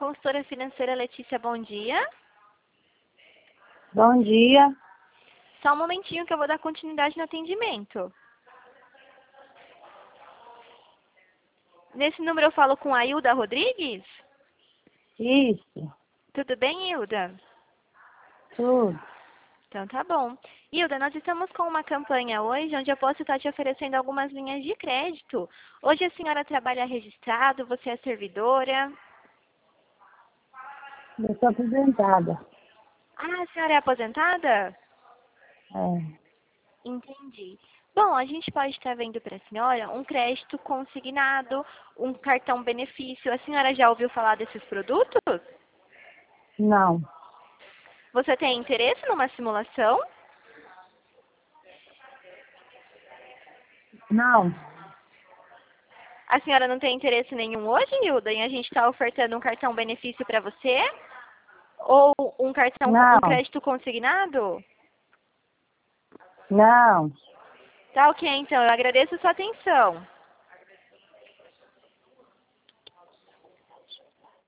consultora financeira Letícia, bom dia. Bom dia. Só um momentinho que eu vou dar continuidade no atendimento. Nesse número eu falo com a Hilda Rodrigues? Isso, Tudo bem, Hilda? tudo. Então tá bom. Hilda, nós estamos com uma campanha hoje onde eu posso estar te oferecendo algumas linhas de crédito. Hoje a senhora trabalha registrado, você é servidora? Eu sou aposentada. Ah, a senhora é aposentada? É. Entendi. Bom, a gente pode estar vendo para a senhora um crédito consignado, um cartão benefício. A senhora já ouviu falar desses produtos? Não, Você tem interesse numa simulação? não, A senhora não tem interesse nenhum hoje, Hilda, em a gente estar ofertando um cartão benefício para você? Ou um não, crédito consignado? não. Tá ok, então. Eu agradeço a sua atenção.